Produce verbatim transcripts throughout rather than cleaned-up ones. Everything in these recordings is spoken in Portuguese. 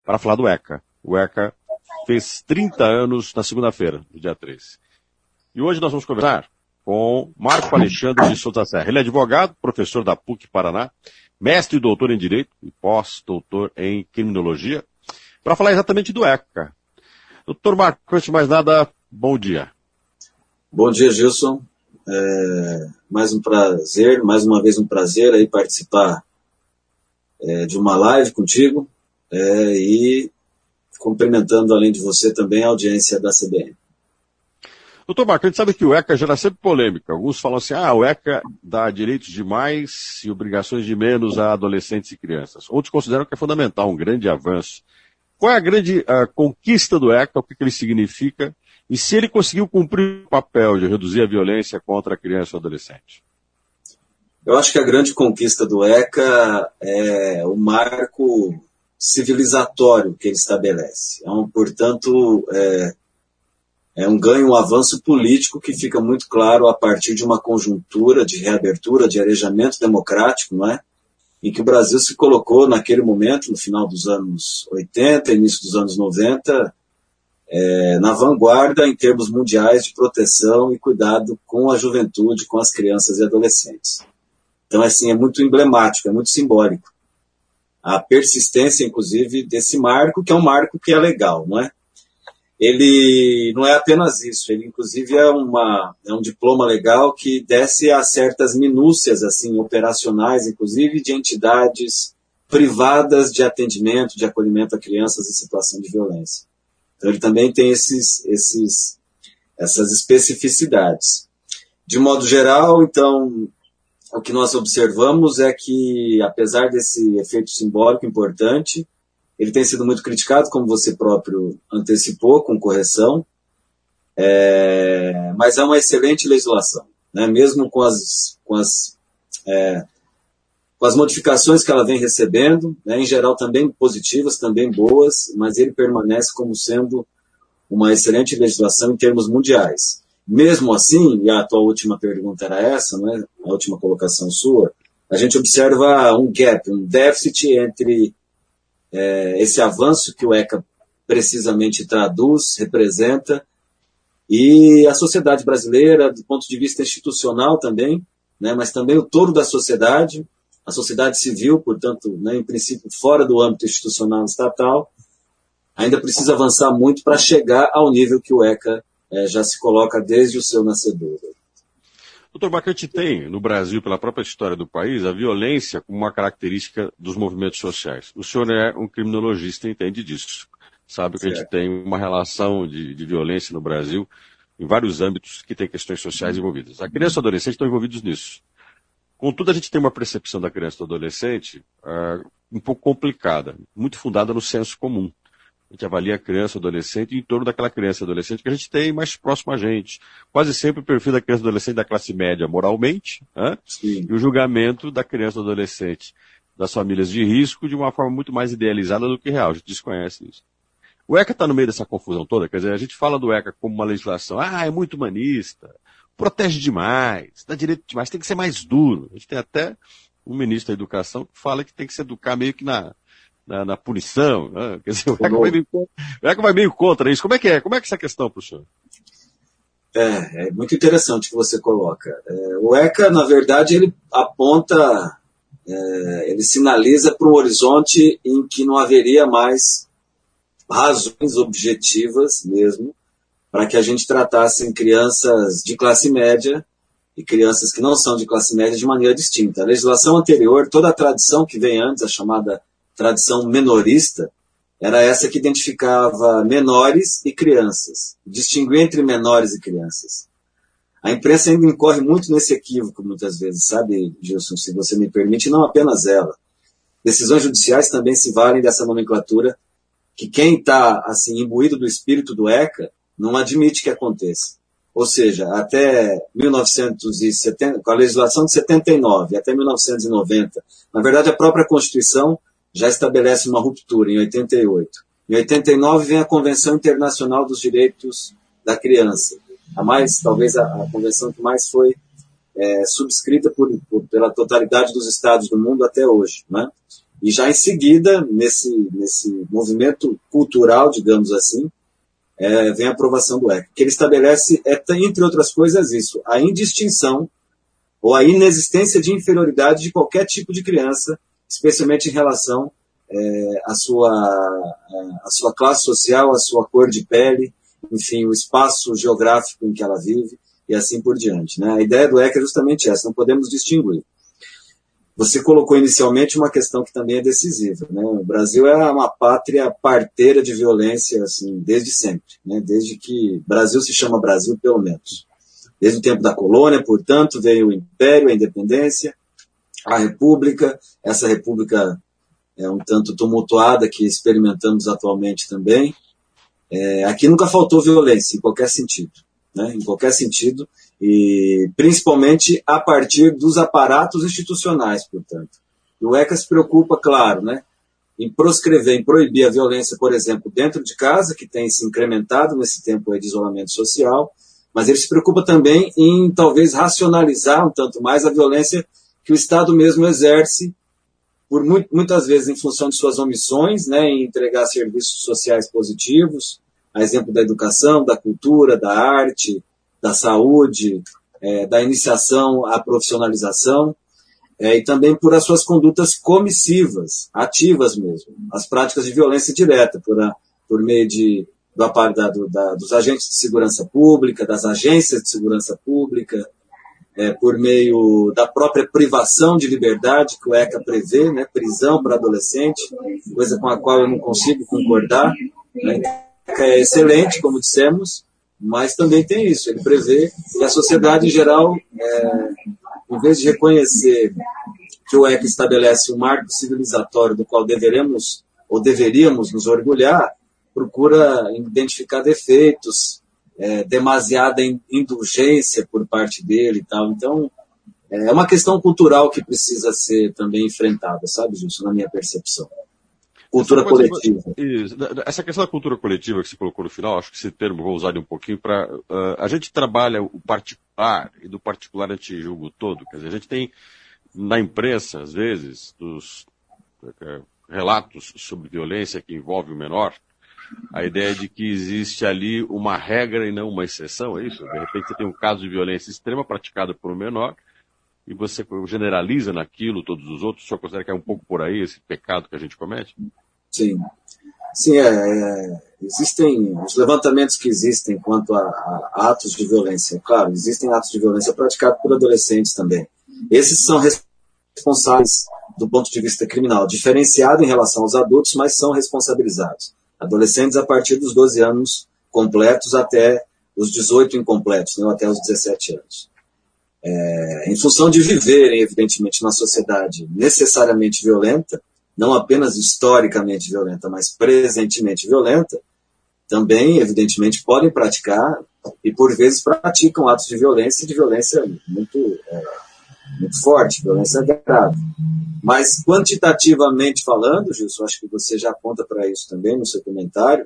para falar do ECA. O ECA fez trinta anos na segunda-feira, no dia treze. E hoje nós vamos conversar com Marco Alexandre de Souza Serra. Ele é advogado, professor da P U C Paraná, mestre e doutor em Direito e pós-doutor em Criminologia, para falar exatamente do ECA. Doutor Marco, antes de mais nada, bom dia. Bom dia, Gilson. É, mais um prazer, mais uma vez um prazer aí participar é, de uma live contigo é, e cumprimentando, além de você, também a audiência da C B N. Doutor Marco, a gente sabe que o ECA gera sempre polêmica. Alguns falam assim, ah, o ECA dá direitos de mais e obrigações de menos a adolescentes e crianças. Outros consideram que é fundamental, um grande avanço. Qual é a grande a conquista do ECA, o que, que ele significa, e se ele conseguiu cumprir o papel de reduzir a violência contra a criança e o adolescente? Eu acho que a grande conquista do ECA é o marco civilizatório que ele estabelece. É um, portanto, é, é um ganho, um avanço político que fica muito claro a partir de uma conjuntura de reabertura, de arejamento democrático, não é? Em que o Brasil se colocou naquele momento, no final dos anos oitenta, início dos anos noventa, é, na vanguarda em termos mundiais de proteção e cuidado com a juventude, com as crianças e adolescentes. Então, assim, é muito emblemático, é muito simbólico. A persistência, inclusive, desse marco, que é um marco que é legal, não é? Ele não é apenas isso, ele, inclusive, é, uma, é um diploma legal que desce a certas minúcias, assim, operacionais, inclusive, de entidades privadas de atendimento, de acolhimento a crianças em situação de violência. Então, ele também tem esses, esses, essas especificidades. De modo geral, então, o que nós observamos é que, apesar desse efeito simbólico importante, ele tem sido muito criticado, como você próprio antecipou, com correção, é, mas é uma excelente legislação, né? Mesmo com as, com, as, é, com as modificações que ela vem recebendo, né? Em geral também positivas, também boas, mas ele permanece como sendo uma excelente legislação em termos mundiais. Mesmo assim, e a tua última pergunta era essa, não é? A última colocação sua, a gente observa um gap, um déficit entre é, esse avanço que o ECA precisamente traduz, representa, e a sociedade brasileira, do ponto de vista institucional também, né, mas também o todo da sociedade, a sociedade civil, portanto, né, em princípio, fora do âmbito institucional estatal, ainda precisa avançar muito para chegar ao nível que o ECA é, já se coloca desde o seu nascedor. Doutor Marco, a gente tem no Brasil, pela própria história do país, a violência como uma característica dos movimentos sociais. O senhor é um criminologista e entende disso. Sabe que certo. A gente tem uma relação de, de violência no Brasil em vários âmbitos que tem questões sociais envolvidas. A criança e o adolescente estão envolvidos nisso. Contudo, a gente tem uma percepção da criança e do adolescente uh, um pouco complicada, muito fundada no senso comum. A gente avalia a criança e o adolescente em torno daquela criança e adolescente que a gente tem mais próximo a gente. Quase sempre o perfil da criança e adolescente da classe média moralmente, né? E o julgamento da criança e adolescente das famílias de risco de uma forma muito mais idealizada do que real. A gente desconhece isso. O ECA está no meio dessa confusão toda, quer dizer, a gente fala do ECA como uma legislação, ah, é muito humanista, protege demais, dá direito demais, tem que ser mais duro. A gente tem até um ministro da Educação que fala que tem que se educar meio que na... Na, na punição, né? Quer dizer, o ECA, vai meio, o ECA vai meio contra isso. Como é que é? Como é que é essa questão, professor? É, é muito interessante o que você coloca. É, o ECA, na verdade, ele aponta, é, ele sinaliza para um horizonte em que não haveria mais razões objetivas mesmo para que a gente tratasse crianças de classe média e crianças que não são de classe média de maneira distinta. A legislação anterior, toda a tradição que vem antes, a chamada tradição menorista, era essa que identificava menores e crianças, distinguia entre menores e crianças. A imprensa ainda incorre muito nesse equívoco, muitas vezes, sabe, Gilson, se você me permite, não apenas ela. Decisões judiciais também se valem dessa nomenclatura, que quem está assim, imbuído do espírito do ECA não admite que aconteça. Ou seja, até mil novecentos e setenta, com a legislação de setenta e nove, até mil novecentos e noventa, na verdade a própria Constituição já estabelece uma ruptura em oitenta e oito. Em oitenta e nove vem a Convenção Internacional dos Direitos da Criança, a mais, talvez a, a convenção que mais foi é, subscrita por, por, pela totalidade dos estados do mundo até hoje, né? E já em seguida, nesse, nesse movimento cultural, digamos assim, é, vem a aprovação do ECA, que ele estabelece, é, entre outras coisas, isso, a indistinção ou a inexistência de inferioridade de qualquer tipo de criança, especialmente em relação é, à, sua, à sua classe social, à sua cor de pele, enfim, o espaço geográfico em que ela vive, e assim por diante. Né? A ideia do ECA é justamente essa, não podemos distinguir. Você colocou inicialmente uma questão que também é decisiva. Né? O Brasil é uma pátria parteira de violência assim, desde sempre, né? Desde que o Brasil se chama Brasil, pelo menos. Desde o tempo da colônia, portanto, veio o Império, a Independência, a República, essa República é um tanto tumultuada que experimentamos atualmente também. É, aqui nunca faltou violência, em qualquer sentido. Né? Em qualquer sentido, e principalmente a partir dos aparatos institucionais, portanto. E o ECA se preocupa, claro, né, em proscrever, em proibir a violência, por exemplo, dentro de casa, que tem se incrementado nesse tempo aí de isolamento social, mas ele se preocupa também em, talvez, racionalizar um tanto mais a violência que o Estado mesmo exerce, por muito, muitas vezes em função de suas omissões, né, em entregar serviços sociais positivos, a exemplo da educação, da cultura, da arte, da saúde, é, da iniciação à profissionalização, é, e também por as suas condutas comissivas, ativas mesmo, as práticas de violência direta, por, a, por meio de, do, da, do, da, dos agentes de segurança pública, das agências de segurança pública, é, por meio da própria privação de liberdade que o ECA prevê, né, prisão para adolescente, coisa com a qual eu não consigo concordar, né. É excelente, como dissemos, mas também tem isso, ele prevê que a sociedade em geral, é, em vez de reconhecer que o ECA estabelece um marco civilizatório do qual deveremos ou deveríamos nos orgulhar, procura identificar defeitos, é, demasiada indulgência por parte dele e tal. Então, é uma questão cultural que precisa ser também enfrentada, sabe, Gilson, na minha percepção. Cultura coletiva. Isso. Essa questão da cultura coletiva que você colocou no final, acho que esse termo vou usar um pouquinho para... Uh, a gente trabalha o particular, e do particular a gente julga o todo. Quer dizer, a gente tem na imprensa, às vezes, dos uh, relatos sobre violência que envolve o menor, a ideia de que existe ali uma regra e não uma exceção, é isso? De repente você tem um caso de violência extrema praticada por um menor, e você generaliza naquilo todos os outros, só considera que é um pouco por aí esse pecado que a gente comete? Sim, Sim é, é, existem os levantamentos que existem quanto a, a atos de violência. Claro, existem atos de violência praticados por adolescentes também. Esses são responsáveis do ponto de vista criminal, diferenciado em relação aos adultos, mas são responsabilizados. Adolescentes a partir dos doze anos completos até os dezoito incompletos, né, até os dezessete anos. É, em função de viverem, evidentemente, numa sociedade necessariamente violenta, não apenas historicamente violenta, mas presentemente violenta, também, evidentemente, podem praticar e, por vezes, praticam atos de violência, de violência muito, é, muito forte, violência grave. Mas, quantitativamente falando, Gilson, acho que você já aponta para isso também no seu comentário,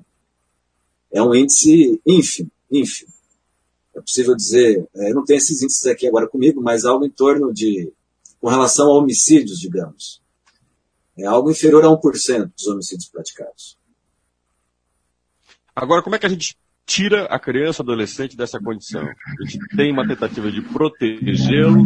é um índice ínfimo, ínfimo. É possível dizer, eu não tenho esses índices aqui agora comigo, mas algo em torno de, com relação a homicídios, digamos, é algo inferior a um por cento dos homicídios praticados. Agora, como é que a gente tira a criança, adolescente dessa condição? A gente tem uma tentativa de protegê-lo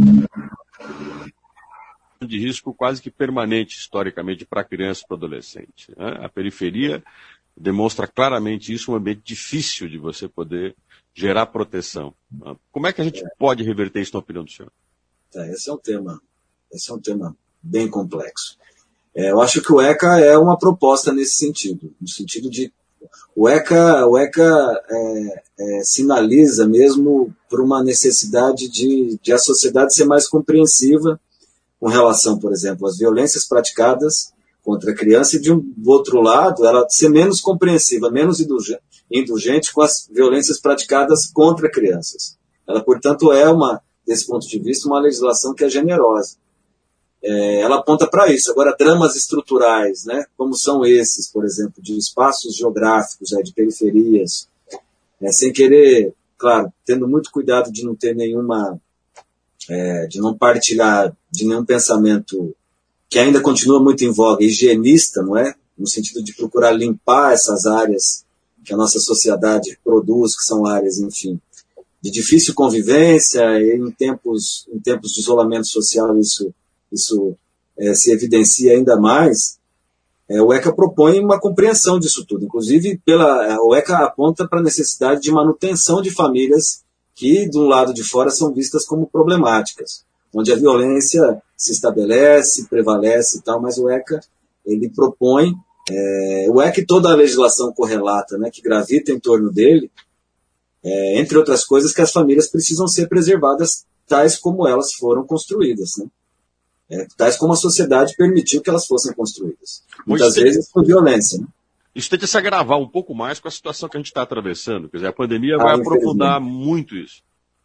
de risco quase que permanente, historicamente, para a criança e para o adolescente. Né? A periferia demonstra claramente isso, um ambiente difícil de você poder gerar proteção. Como é que a gente é. pode reverter isso na opinião do senhor? É, esse é um tema, esse é um tema bem complexo. É, eu acho que o ECA é uma proposta nesse sentido, no sentido de o ECA, o ECA é, é, sinaliza mesmo por uma necessidade de, de a sociedade ser mais compreensiva com relação, por exemplo, às violências praticadas contra a criança e, de um do outro lado, ela ser menos compreensiva, menos indulgente, indulgente com as violências praticadas contra crianças. Ela, portanto, é, uma, desse ponto de vista, uma legislação que é generosa. É, ela aponta para isso. Agora, dramas estruturais, né, como são esses, por exemplo, de espaços geográficos, é, de periferias, é, sem querer, claro, tendo muito cuidado de não ter nenhuma, é, de não partilhar de nenhum pensamento que ainda continua muito em voga, higienista, não é? No sentido de procurar limpar essas áreas que a nossa sociedade produz, que são áreas, enfim, de difícil convivência, e em tempos, em tempos de isolamento social isso, isso é, se evidencia ainda mais. É, o ECA propõe uma compreensão disso tudo, inclusive pela, o ECA aponta para a necessidade de manutenção de famílias que, do lado de fora, são vistas como problemáticas, onde a violência se estabelece, prevalece e tal, mas o ECA ele propõe, é, o ECA e toda a legislação correlata, né, que gravita em torno dele, É, entre outras coisas, que as famílias precisam ser preservadas tais como elas foram construídas, né? É, tais como a sociedade permitiu que elas fossem construídas. Muitas tem, vezes com violência. Né? Isso tem que se agravar um pouco mais com a situação que a gente está atravessando. Quer dizer, a pandemia ah, vai aprofundar muito isso.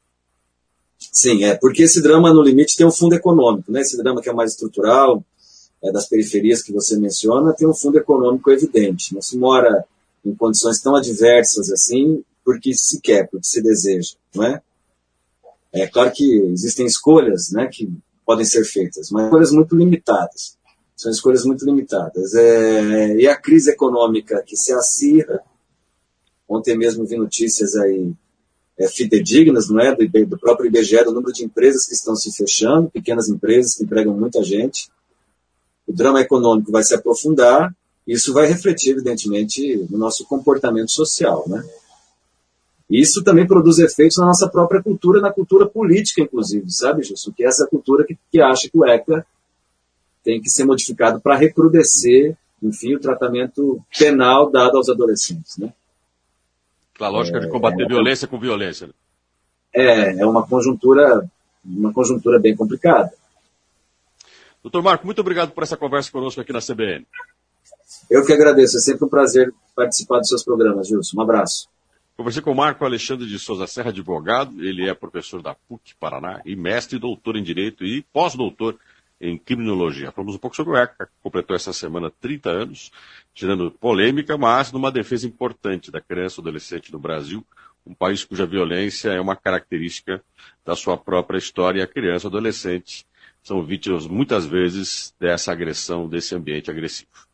Sim, é, porque esse drama, no limite, tem um fundo econômico. Né? Esse drama que é mais estrutural, é, das periferias que você menciona, tem um fundo econômico evidente. Não se mora em condições tão adversas assim, porque se quer, porque se deseja, não é? É claro que existem escolhas, né, que podem ser feitas, mas escolhas muito limitadas. São escolhas muito limitadas. É, e a crise econômica que se acirra, ontem mesmo vi notícias aí é, fidedignas, não é, do, do próprio I B G E, do número de empresas que estão se fechando, pequenas empresas que empregam muita gente. O drama econômico vai se aprofundar, e isso vai refletir, evidentemente, no nosso comportamento social, né? Isso também produz efeitos na nossa própria cultura, na cultura política, inclusive, sabe, Gilson? Que é essa cultura que, que acha que o ECA tem que ser modificado para recrudescer, enfim, o tratamento penal dado aos adolescentes, né? A lógica é, de combater é, violência com violência. Né? É, é uma conjuntura, uma conjuntura bem complicada. Doutor Marco, muito obrigado por essa conversa conosco aqui na C B N. Eu que agradeço, é sempre um prazer participar dos seus programas, Gilson. Um abraço. Conversei com o Marco Alexandre de Souza Serra, advogado. Ele é professor da P U C Paraná e mestre e doutor em Direito e pós-doutor em Criminologia. Falamos um pouco sobre o ECA, que completou essa semana trinta anos, gerando polêmica, mas numa defesa importante da criança e adolescente no Brasil, um país cuja violência é uma característica da sua própria história. E a criança e adolescente são vítimas, muitas vezes, dessa agressão, desse ambiente agressivo.